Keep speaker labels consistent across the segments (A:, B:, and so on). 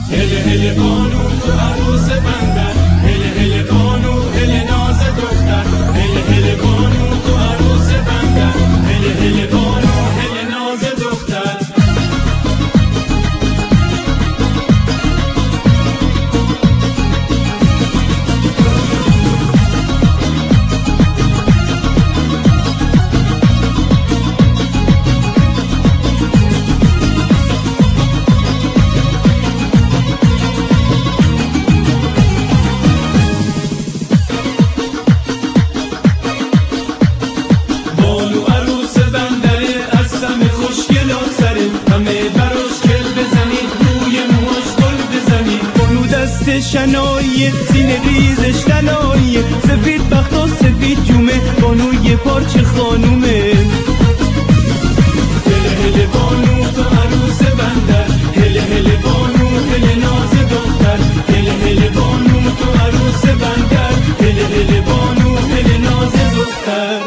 A: هل هل بانو تو عروس بندر، هل هل بانو هل ناز دختر، هل هل بانو تو عروس بندر، هل هل بانو هل ناز دختر.
B: شنای سینه ریزش تنایی سفید بخت و سفید جومه بانوی پارچه خانومه.
A: هل هل بانو تو عروس بندر، هل هل بانو هل ناز دختر، هل هل بانو تو عروس بندر، هل هل بانو هل ناز دختر.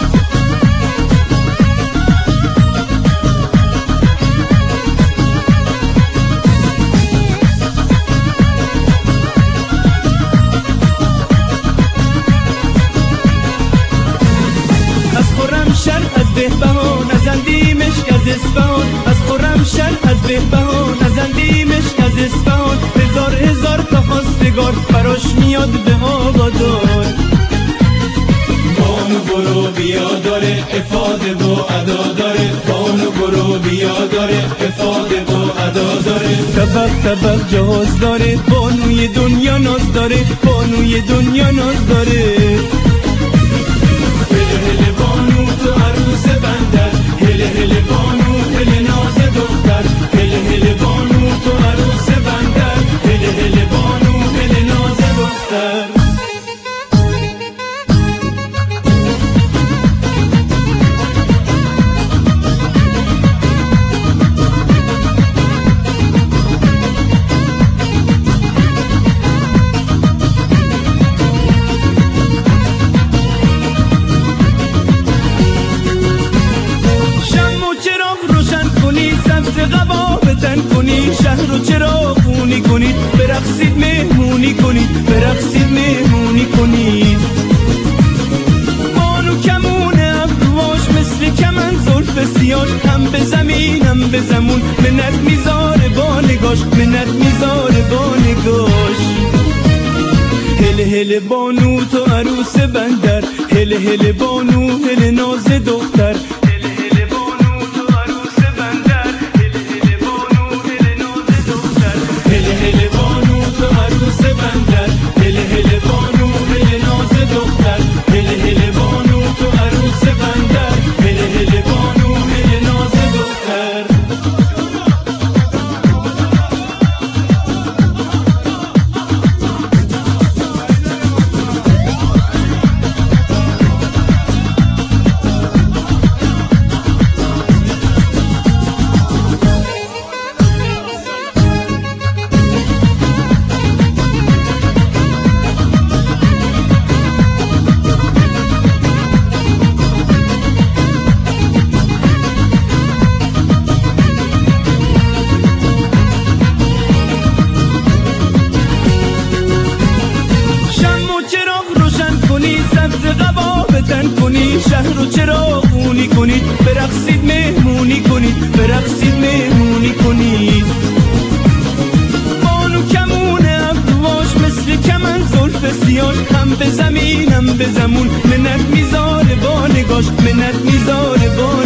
B: بهبهان از اندیمش از اصفهان، از خرمشهر از بهبهان از اندیمش از اصفهان، هزار هزار تا خواستگار براش میاد به آبادان.
A: بانو برو بیا داره افاده و ادا داره، بانو برو بیا داره افاده و ادا داره.
B: طبق طبق جهاز داره، بانوی دنیا ناز داره، بانوی دنیا ناز داره.
A: هل هل بانو تو عروس بندر، هل هل بانو هل ناز دختر، هل هل بانو تو عروس بندر، هل هل بانو هل ناز دختر.
B: شهر رو چرا خونی کنید، برقصید مهمونی کنید، برقصید مهمونی کنید. بانو کمون ابرواش مثل کمن زلف سیاش، هم به زمین هم به زمون منت میذاره با نگاش، منت میذاره با نگاش. هل هل بانو تو عروس بندر، هل هل بانو هل ناز دختر. شهر رو چرا خونی کنید، برقصید مهمونی کنید، برقصید مهمونی کنید. بانو کمون ابرواش مثل کمن زلف سیاش، هم به زمین هم به زمون منت میذاره با نگاش، منت میذاره با